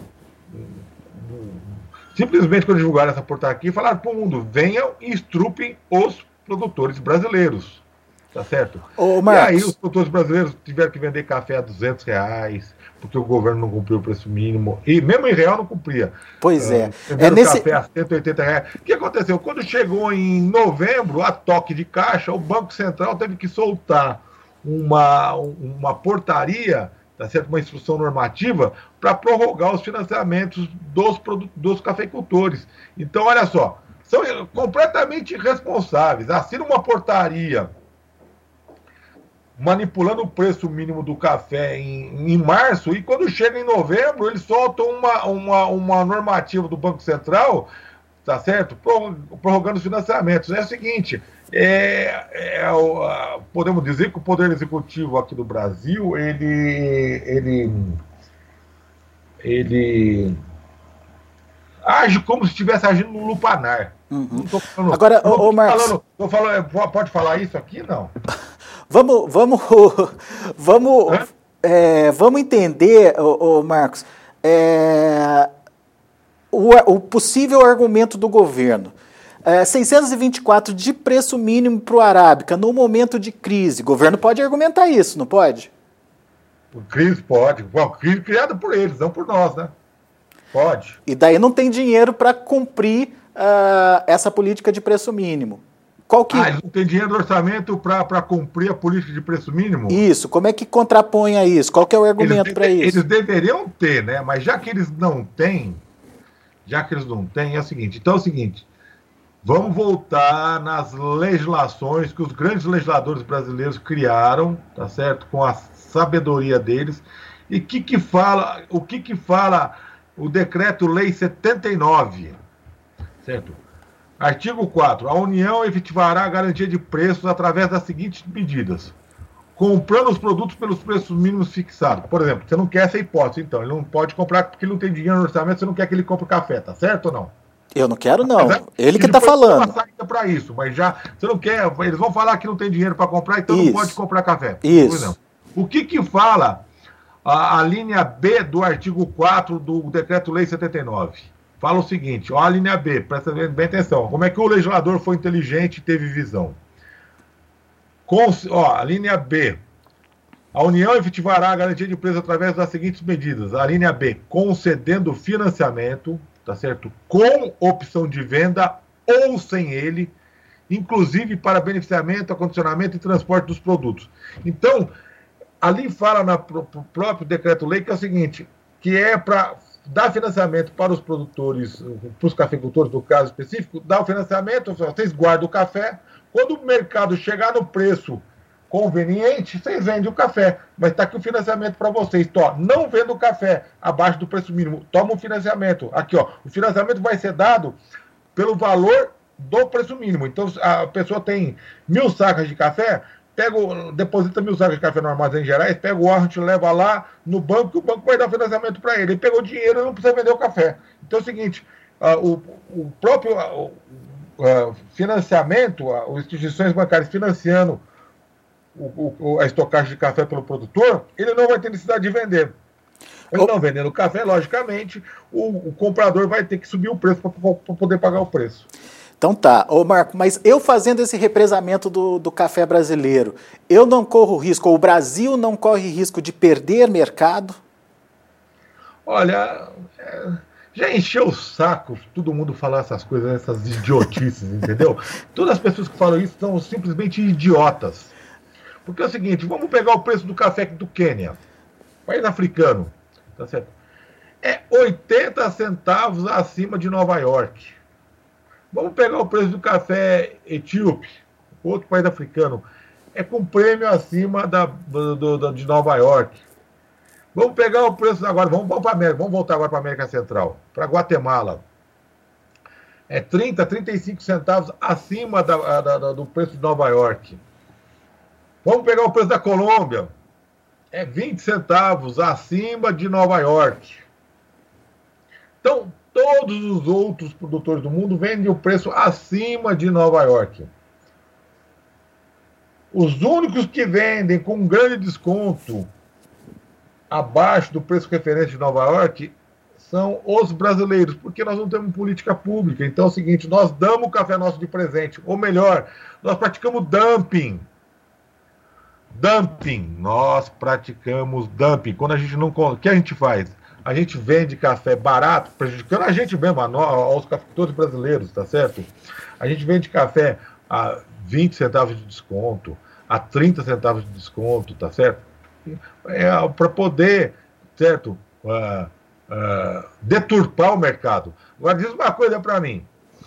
Speaker 2: simplesmente quando divulgaram essa portaria aqui, falaram para o mundo, venham e estrupem os produtores brasileiros, tá certo?
Speaker 1: Ô,
Speaker 2: e aí os produtores brasileiros tiveram que vender café a duzentos reais, porque o governo não cumpriu o preço mínimo, e mesmo em real não cumpria.
Speaker 1: Pois é.
Speaker 2: Uh, venderam
Speaker 1: é nesse...
Speaker 2: café a cento e oitenta reais. O que aconteceu? Quando chegou em novembro, a toque de caixa, o Banco Central teve que soltar uma, uma portaria, tá certo? Uma instrução normativa, para prorrogar os financiamentos dos, dos cafeicultores. Então, olha só, são completamente irresponsáveis. Assinam uma portaria manipulando o preço mínimo do café em, em março, e quando chega em novembro, eles soltam uma, uma, uma normativa do Banco Central, tá certo? Prorrogando os financiamentos. É o seguinte, é, é, é, podemos dizer que o Poder Executivo aqui do Brasil, ele, ele, ele age como se estivesse agindo no lupanar.
Speaker 1: Uhum. Não tô falando, Agora, não ô, ô, Marcos... Falando,
Speaker 2: tô falando, pode falar isso aqui? Não.
Speaker 1: Vamos, vamos, vamos, é, vamos entender, ô, ô, Marcos, é, o, o possível argumento do governo. É, seiscentos e vinte e quatro de preço mínimo para o Arábica no momento de crise. O governo pode argumentar isso, não pode?
Speaker 2: Crise pode. Bom, crise criada por eles, não por nós, né? Pode.
Speaker 1: E daí não tem dinheiro para cumprir uh, essa política de preço mínimo. Qual que...
Speaker 2: Ah, eles não tem dinheiro no orçamento para cumprir a política de preço mínimo?
Speaker 1: Isso, como é que contrapõe a isso? Qual que é o argumento para isso?
Speaker 2: Eles deveriam ter, né? Mas já que eles não têm, já que eles não têm, é o seguinte, então é o seguinte, vamos voltar nas legislações que os grandes legisladores brasileiros criaram, tá certo? Com a sabedoria deles. E que que fala, o que que fala o Decreto-Lei setenta e nove, certo? Artigo quatro. A União efetivará a garantia de preços através das seguintes medidas. Comprando os produtos pelos preços mínimos fixados. Por exemplo, você não quer essa hipótese, então. Ele não pode comprar porque ele não tem dinheiro no orçamento, você não quer que ele compre café, tá certo ou não?
Speaker 1: Eu não quero, não. Apesar, ele que está falando.
Speaker 2: Uma saída para isso, mas já você não quer. Eles vão falar que não tem dinheiro para comprar, então isso. Não pode comprar café.
Speaker 1: Isso.
Speaker 2: O que que fala a, a linha B do artigo quatro do Decreto-Lei setenta e nove? Fala o seguinte, ó, a linha B, presta bem atenção. Como é que o legislador foi inteligente e teve visão? Com, ó, a linha B. A União efetivará a garantia de preço através das seguintes medidas. A linha B, concedendo financiamento, tá certo? Com opção de venda ou sem ele, inclusive para beneficiamento, acondicionamento e transporte dos produtos. Então, ali fala no próprio decreto-lei que é o seguinte, que é para dá financiamento para os produtores, para os cafeicultores, no caso específico, dá o financiamento, vocês guardam o café, quando o mercado chegar no preço conveniente, vocês vendem o café, mas está aqui o financiamento para vocês. Tó, não vendo o café abaixo do preço mínimo, toma um financiamento. Aqui, ó, o financiamento vai ser dado pelo valor do preço mínimo. Então, a pessoa tem mil sacas de café, pega, deposita mil sacas de café no Armazém Gerais, pega o warrant, leva lá no banco, que o banco vai dar financiamento para ele. Ele pegou dinheiro e não precisa vender o café. Então é o seguinte, uh, o, o próprio uh, uh, financiamento, uh, as instituições bancárias financiando O, o, a estocagem de café pelo produtor, ele não vai ter necessidade de vender. Ele não vendendo café, logicamente, o, o comprador vai ter que subir o preço para poder pagar o preço.
Speaker 1: Então tá, ô Marco, mas eu fazendo esse represamento do, do café brasileiro, eu não corro risco, ou o Brasil não corre risco de perder mercado?
Speaker 2: Olha, é, já encheu o saco todo mundo falar essas coisas, essas idiotices, entendeu? Todas as pessoas que falam isso são simplesmente idiotas. Porque é o seguinte, vamos pegar o preço do café do Quênia, país africano, tá certo? É oitenta centavos acima de Nova York. Vamos pegar o preço do café etíope, outro país africano, é com prêmio acima da, do, do, de Nova York. Vamos pegar o preço agora, vamos, vamos para América, vamos voltar agora para a América Central, para Guatemala. É trinta, trinta e cinco centavos acima da, da, do preço de Nova York. Vamos pegar o preço da Colômbia, é vinte centavos acima de Nova York. Então, todos os outros produtores do mundo vendem o preço acima de Nova York. Os únicos que vendem com um grande desconto abaixo do preço referente de Nova York são os brasileiros, porque nós não temos política pública. Então é o seguinte, nós damos o café nosso de presente, ou melhor, nós praticamos dumping. Dumping, nós praticamos dumping. Quando a gente não... O que a gente faz? A gente vende café barato, prejudicando a gente mesmo, a nós, aos cafeicultores brasileiros, tá certo? A gente vende café a vinte centavos de desconto, a trinta centavos de desconto, tá certo? É, para poder, certo, uh, uh, deturpar o mercado. Agora, diz uma coisa para mim.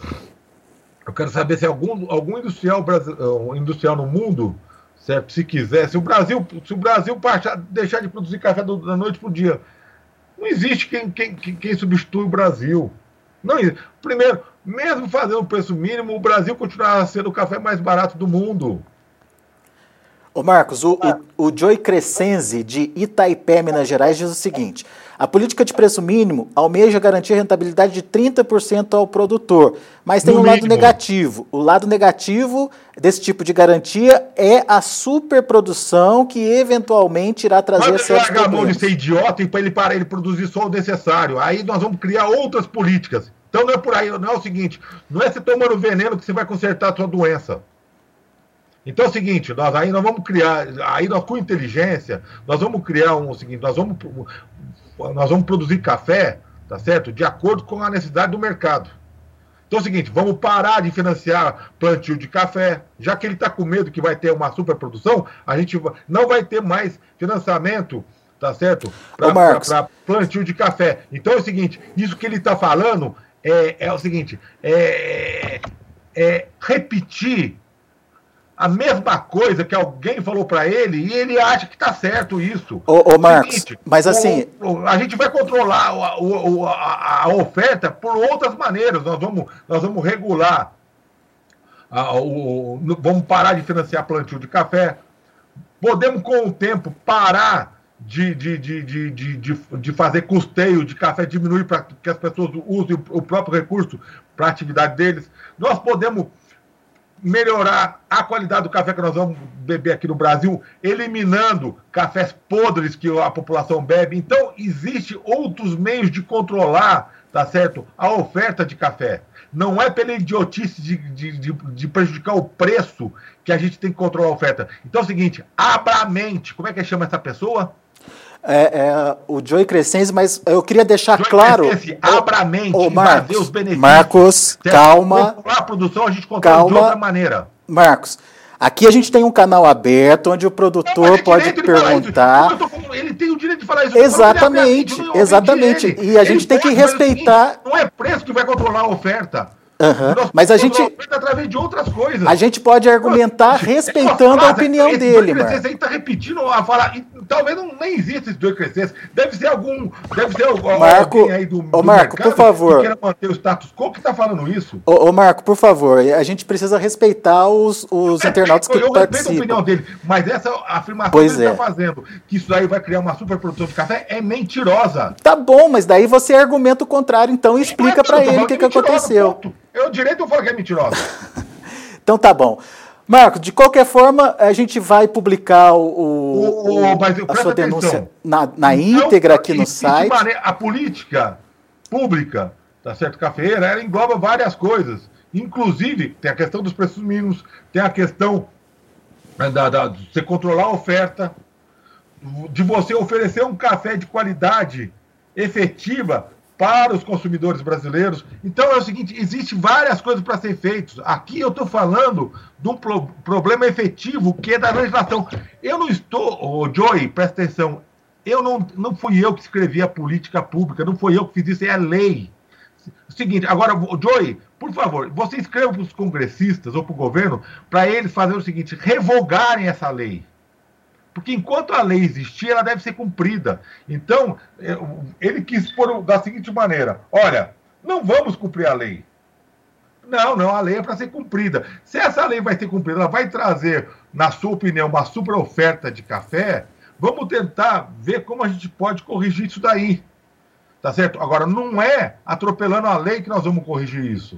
Speaker 2: Eu quero saber se algum, algum industrial, uh, industrial no mundo... Certo? Se quiser, se o Brasil, se o Brasil passar, deixar de produzir café do, da noite para o dia, não existe quem, quem, quem substitui o Brasil. Não existe. Primeiro, mesmo fazendo o preço mínimo, o Brasil continuará sendo o café mais barato do mundo.
Speaker 1: Ô Marcos, o, ah. o, o Joey Crescenzi, de Itaipé, Minas Gerais, diz o seguinte: a política de preço mínimo almeja garantir a rentabilidade de trinta por cento ao produtor, mas tem no um mínimo. lado negativo. O lado negativo desse tipo de garantia é a superprodução que eventualmente irá trazer certos problemas. Mas ele larga a mão
Speaker 2: de ser idiota e para ele parar ele produzir só o necessário. Aí nós vamos criar outras políticas. Então não é por aí, não é o seguinte, não é você tomando veneno que você vai consertar a sua doença. Então é o seguinte, nós aí nós vamos criar, aí nós com inteligência, nós vamos criar um, o seguinte, nós vamos, nós vamos produzir café, tá certo? De acordo com a necessidade do mercado. Então é o seguinte, vamos parar de financiar plantio de café, já que ele está com medo que vai ter uma superprodução, a gente não vai ter mais financiamento, tá certo? Para plantio de café. Então é o seguinte, isso que ele está falando é, é o seguinte, é, é repetir a mesma coisa que alguém falou para ele e ele acha que está certo isso.
Speaker 1: Ô, ô Marcos, seguinte, mas assim...
Speaker 2: O, o, a gente vai controlar o, o, a, a oferta por outras maneiras. Nós vamos, nós vamos regular, a, o, vamos parar de financiar plantio de café. Podemos, com o tempo, parar de, de, de, de, de, de, de fazer custeio de café, diminuir para que as pessoas usem o, o próprio recurso para a atividade deles. Nós podemos melhorar a qualidade do café que nós vamos beber aqui no Brasil, eliminando cafés podres que a população bebe. Então, existe outros meios de controlar, tá certo, a oferta de café. Não é pela idiotice de, de, de, de prejudicar o preço que a gente tem que controlar a oferta. Então é o seguinte, abra a mente. Como é que chama essa pessoa?
Speaker 1: É, é, o Joey Crescenzi, mas eu queria deixar
Speaker 2: Joey
Speaker 1: claro...
Speaker 2: Crescenzi, abra a mente,
Speaker 1: ô, Marcos,
Speaker 2: os benefícios.
Speaker 1: Marcos,
Speaker 2: certo?
Speaker 1: calma.
Speaker 2: Controlar a produção, a gente controla calma, de outra maneira.
Speaker 1: Marcos, aqui a gente tem um canal aberto, onde o produtor não, pode perguntar...
Speaker 2: Falando, ele tem o direito de falar isso.
Speaker 1: Exatamente,
Speaker 2: não
Speaker 1: exatamente.
Speaker 2: Ele.
Speaker 1: E a gente
Speaker 2: ele
Speaker 1: tem que respeitar...
Speaker 2: Seguinte, não é preço que vai controlar a oferta.
Speaker 1: Uhum. Mas a gente
Speaker 2: através de outras coisas.
Speaker 1: A gente pode argumentar Pô, respeitando frase, a opinião dele, mano.
Speaker 2: Você está repetindo a falar, e, talvez não nem exista esses dois crescentes. Deve ser algum, deve ser
Speaker 1: Marco,
Speaker 2: alguém aí do, do
Speaker 1: ô Marco, por favor.
Speaker 2: Que queira manter o status quo que está falando isso.
Speaker 1: Ô, ô Marco, por favor, a gente precisa respeitar os, os internautas que
Speaker 2: eu
Speaker 1: participam. Eu
Speaker 2: respeito a opinião dele, mas essa afirmação
Speaker 1: pois
Speaker 2: que ele
Speaker 1: é.
Speaker 2: está fazendo, que isso aí vai criar uma superprodução de café, é mentirosa.
Speaker 1: Tá bom, mas daí você argumenta o contrário, então, e explica é, para ele o que, que aconteceu.
Speaker 2: Ponto. Eu direito eu falo que é mentirosa.
Speaker 1: Então tá bom. Marco, de qualquer forma, a gente vai publicar o, o, o, mas a sua denúncia na, na íntegra aqui no site.
Speaker 2: Maneira, a política pública da Certo Cafeeira, ela engloba várias coisas. Inclusive, tem a questão dos preços mínimos, tem a questão da, da, de você controlar a oferta, de você oferecer um café de qualidade efetiva para os consumidores brasileiros. Então é o seguinte, existem várias coisas para ser feitas. Aqui eu estou falando de um pro, problema efetivo que é da legislação. Eu não estou, oh, Joey, presta atenção, eu não, não fui eu que escrevi a política pública, não fui eu que fiz isso, é a lei. O seguinte, agora, Joey, por favor, você escreva para os congressistas ou para o governo para eles fazerem o seguinte, revogarem essa lei. Porque enquanto a lei existir, ela deve ser cumprida. Então, ele quis pôr da seguinte maneira, olha, não vamos cumprir a lei. Não, não, a lei é para ser cumprida. Se essa lei vai ser cumprida, ela vai trazer, na sua opinião, uma super oferta de café, vamos tentar ver como a gente pode corrigir isso daí. Tá certo? Agora, não é atropelando a lei que nós vamos corrigir isso.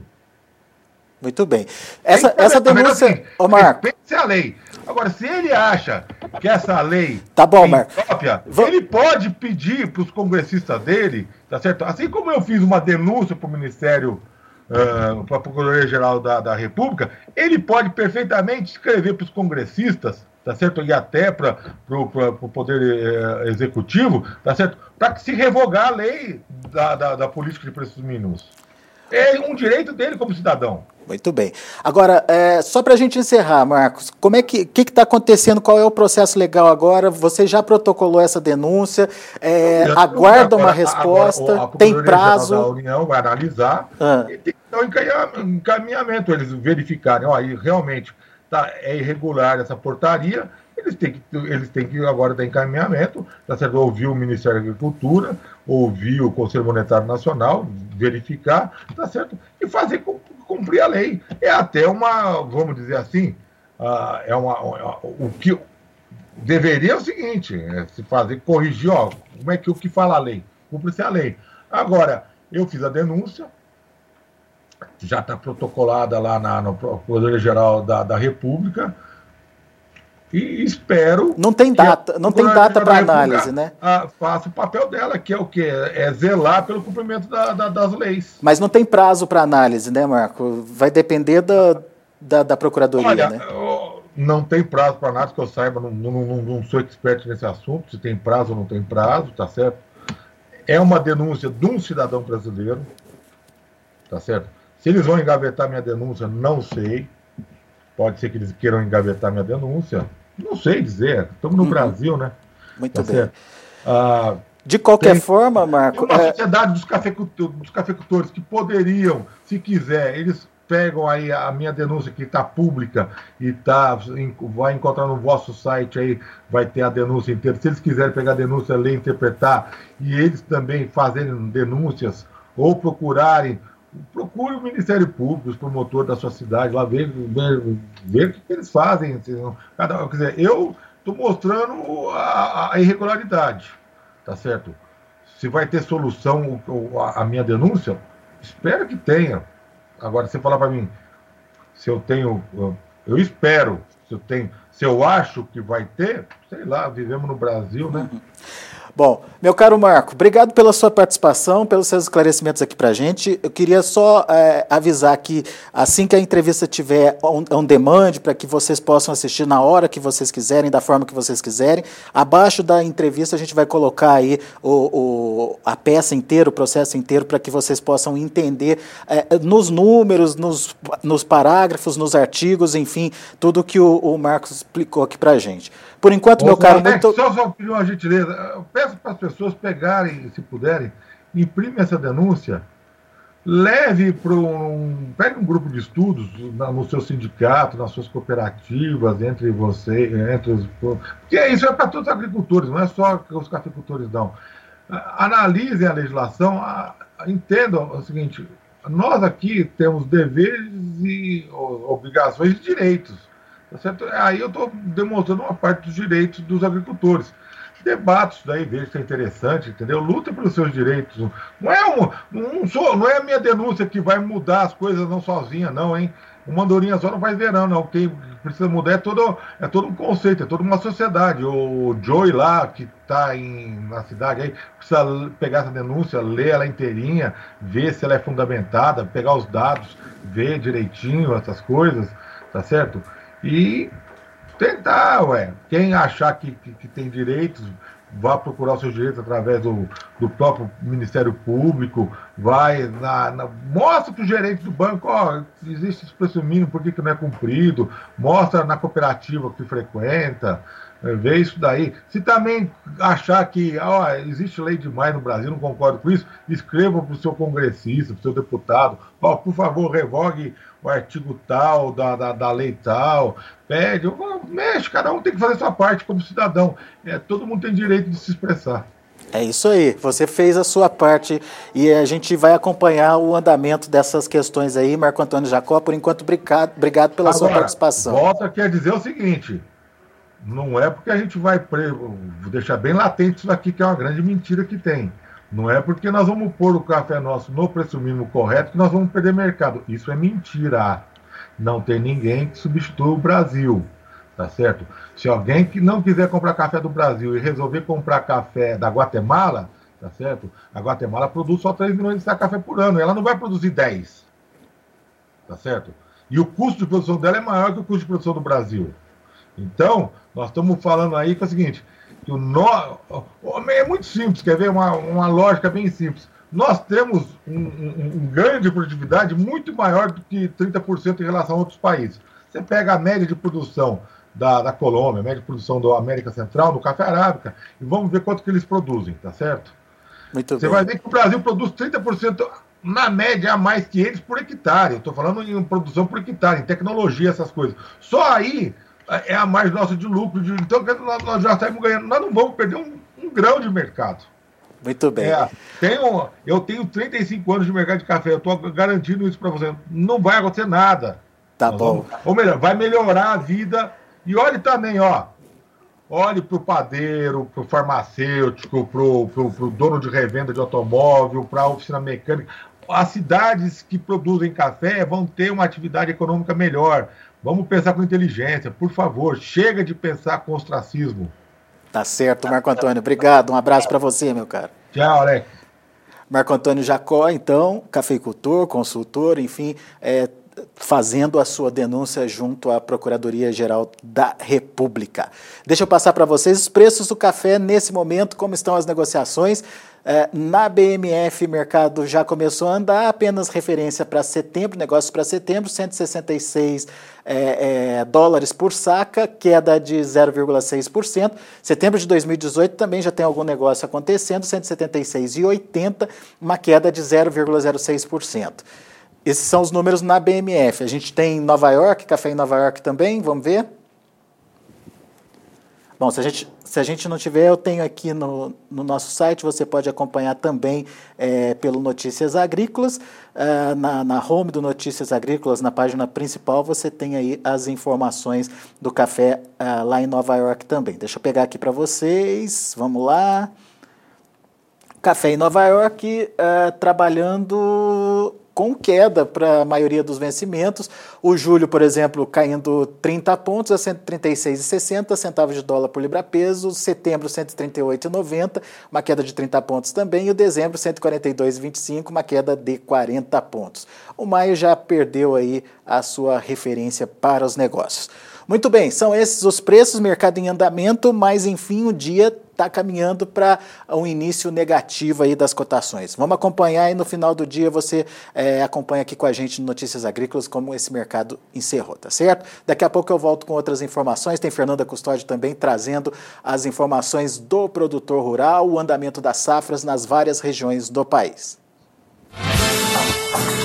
Speaker 1: Muito bem. Essa, então, essa denúncia... Assim,
Speaker 2: ô, Marco, respeite a lei. Agora, se ele acha que essa lei
Speaker 1: tá bom,
Speaker 2: é
Speaker 1: Marco.
Speaker 2: imprópria, ele pode pedir para os congressistas dele, tá certo? Assim como eu fiz uma denúncia para o Ministério, uh, para a Procuradoria-Geral da, da República, ele pode perfeitamente escrever para os congressistas, tá certo? E até para o Poder uh, Executivo, tá certo? Para se revogar a lei da, da, da política de preços mínimos. É um direito dele como cidadão.
Speaker 1: Muito bem. Agora, é, só para a gente encerrar, Marcos, como é que que está acontecendo? Qual é o processo legal agora? Você já protocolou essa denúncia? É, aguarda uma resposta? Agora, a tem prazo?
Speaker 2: A União vai analisar ah. e tem que dar um encaminhamento. Eles verificarem, ó, aí realmente tá, é irregular essa portaria. Eles têm, que, eles têm que agora dar encaminhamento, tá certo? Ouvir o Ministério da Agricultura, ouvir o Conselho Monetário Nacional, verificar, tá certo? E fazer cumprir a lei. É até uma, vamos dizer assim, uh, é uma, uma, o que deveria é o seguinte, é se fazer, corrigir, ó, como é que o que fala a lei? Cumpre-se a lei. Agora, eu fiz a denúncia, já está protocolada lá na, no Procuradoria-Geral da, da República, e espero...
Speaker 1: Não tem data, não tem data para análise, né?
Speaker 2: A, faça o papel dela, que é o quê? É zelar pelo cumprimento da, da, das leis.
Speaker 1: Mas não tem prazo para análise, né, Marco? Vai depender da, da, da Procuradoria,
Speaker 2: Olha,
Speaker 1: né?
Speaker 2: Não tem prazo para análise, que eu saiba, não, não, não, não sou expert nesse assunto, se tem prazo ou não tem prazo, tá certo? É uma denúncia de um cidadão brasileiro, tá certo? Se eles vão engavetar minha denúncia, não sei. Pode ser que eles queiram engavetar minha denúncia. Não sei dizer. Estamos no uhum. Brasil, né?
Speaker 1: Muito
Speaker 2: tá
Speaker 1: bem.
Speaker 2: Certo? Ah,
Speaker 1: de qualquer tem, forma, Marco...
Speaker 2: Tem uma
Speaker 1: é...
Speaker 2: sociedade dos, cafeicultores, dos cafeicultores que poderiam, se quiser, eles pegam aí a minha denúncia que está pública e tá, vai encontrar no vosso site aí, vai ter a denúncia inteira. Se eles quiserem pegar a denúncia, ler, interpretar, e eles também fazerem denúncias ou procurarem, procure o Ministério Público, os promotores da sua cidade, lá ver, ver, ver o que eles fazem. Cada, quer dizer, eu estou mostrando a, a irregularidade, tá certo? Se vai ter solução a, a minha denúncia, espero que tenha. Agora, você falar para mim, se eu tenho, eu espero, se eu tenho, se eu acho que vai ter, sei lá, vivemos no Brasil, né?
Speaker 1: Uhum. Bom, meu caro Marco, obrigado pela sua participação, pelos seus esclarecimentos aqui para a gente. Eu queria só é, avisar que assim que a entrevista tiver on, on demand, para que vocês possam assistir na hora que vocês quiserem, da forma que vocês quiserem, abaixo da entrevista a gente vai colocar aí o, o, a peça inteira, o processo inteiro, para que vocês possam entender é, nos números, nos, nos parágrafos, nos artigos, enfim, tudo que o, o Marcos explicou aqui para a gente. Por enquanto, Ô, meu caro...
Speaker 2: Alex,
Speaker 1: muito...
Speaker 2: Só, só pedir uma gentileza... peço para as pessoas pegarem, se puderem, imprime essa denúncia, leve para um. Pegue um grupo de estudos na, no seu sindicato, nas suas cooperativas, entre você, entre os. Porque isso é para todos os agricultores, não é só os cafeicultores, não. Analisem a legislação, entendam o seguinte: nós aqui temos deveres e obrigações e direitos. Tá certo? Aí eu estou demonstrando uma parte dos direitos dos agricultores. Debate isso daí, veja se é interessante, entendeu? Luta pelos seus direitos. Não é, um, não, sou, não é a minha denúncia que vai mudar as coisas não sozinha, não, hein? Uma andorinha só não faz verão, não. O que precisa mudar é todo, é todo um conceito, é toda uma sociedade. O Joey lá, que está na cidade, aí, precisa pegar essa denúncia, ler ela inteirinha, ver se ela é fundamentada, pegar os dados, ver direitinho essas coisas, tá certo? E tentar, ué. Quem achar que, que, que tem direitos, vá procurar os seus direitos através do, do próprio Ministério Público, vai na, na, mostra para o gerente do banco, ó, existe esse preço mínimo, por que, que não é cumprido, mostra na cooperativa que frequenta, vê isso daí. Se também achar que ó, existe lei demais no Brasil, não concordo com isso, escreva para o seu congressista, para o seu deputado, ó, por favor, revogue o artigo tal, da, da, da lei tal, pede, mexe, cada um tem que fazer sua parte como cidadão. É, todo mundo tem direito de se expressar.
Speaker 1: É isso aí, você fez a sua parte e a gente vai acompanhar o andamento dessas questões aí. Marco Antônio Jacó, por enquanto, obrigado, obrigado pela Agora, sua participação.
Speaker 2: Volta quer dizer o seguinte, não é porque a gente vai, vou deixar bem latente isso aqui, que é uma grande mentira que tem. Não é porque nós vamos pôr o café nosso no preço mínimo correto que nós vamos perder mercado. Isso é mentira. Não tem ninguém que substitua o Brasil, tá certo? Se alguém que não quiser comprar café do Brasil e resolver comprar café da Guatemala, tá certo? A Guatemala produz só três milhões de sacos de café por ano. Ela não vai produzir dez, tá certo? E o custo de produção dela é maior que o custo de produção do Brasil. Então, nós estamos falando aí que é o seguinte, que o no... é muito simples, quer ver? Uma, uma lógica bem simples. Nós temos um, um, um ganho de produtividade muito maior do que trinta por cento em relação a outros países. Você pega a média de produção da, da Colômbia, a média de produção da América Central, do café arábica, e vamos ver quanto que eles produzem, tá certo?
Speaker 1: Muito
Speaker 2: Você
Speaker 1: bem.
Speaker 2: vai ver que o Brasil produz trinta por cento na média a mais que eles por hectare. Eu estou falando em produção por hectare, em tecnologia, essas coisas. Só aí é a mais nossa de lucro. De, então, nós, nós já estamos ganhando. Nós não vamos perder um, um grão de mercado.
Speaker 1: Muito bem.
Speaker 2: É, tenho, eu tenho trinta e cinco anos de mercado de café. Eu estou garantindo isso para você. Não vai acontecer nada.
Speaker 1: Tá
Speaker 2: nós
Speaker 1: bom.
Speaker 2: Vamos, ou melhor, vai melhorar a vida. E olhe também, ó. Olhe para o padeiro, para o farmacêutico, para o dono de revenda de automóvel, para a oficina mecânica. As cidades que produzem café vão ter uma atividade econômica melhor. Vamos pensar com inteligência, por favor. Chega de pensar com ostracismo.
Speaker 1: Tá certo, Marco Antônio. Obrigado. Um abraço para você, meu caro.
Speaker 2: Tchau, Alex.
Speaker 1: Marco Antônio Jacó, então, cafeicultor, consultor, enfim, é, fazendo a sua denúncia junto à Procuradoria-Geral da República. Deixa eu passar para vocês os preços do café nesse momento, como estão as negociações. É, na B M F, o mercado já começou a andar, apenas referência para setembro, negócios para setembro, cento e sessenta e seis é, é, dólares por saca, queda de zero vírgula seis por cento. Setembro de dois mil e dezoito também já tem algum negócio acontecendo, cento e setenta e seis reais e oitenta centavos, uma queda de zero vírgula zero seis por cento. Esses são os números na B M F. A gente tem Nova York, café em Nova York também, vamos ver? Bom, se a gente, se a gente não tiver, eu tenho aqui no, no nosso site, você pode acompanhar também é, pelo Notícias Agrícolas. Uh, na, na home do Notícias Agrícolas, na página principal, você tem aí as informações do café uh, lá em Nova York também. Deixa eu pegar aqui para vocês, vamos lá. Café em Nova York, uh, trabalhando com queda para a maioria dos vencimentos. O julho, por exemplo, caindo trinta pontos a cento e trinta e seis reais e sessenta centavos de dólar por libra-peso. Setembro, cento e trinta e oito reais e noventa centavos, uma queda de trinta pontos também. E o dezembro, cento e quarenta e dois reais e vinte e cinco centavos, uma queda de quarenta pontos. O maio já perdeu aí a sua referência para os negócios. Muito bem, são esses os preços, mercado em andamento, mas enfim, o dia está caminhando para um início negativo aí das cotações. Vamos acompanhar e no final do dia você é, acompanha aqui com a gente no Notícias Agrícolas como esse mercado encerrou, tá certo? Daqui a pouco eu volto com outras informações, tem Fernanda Custódio também trazendo as informações do produtor rural, o andamento das safras nas várias regiões do país.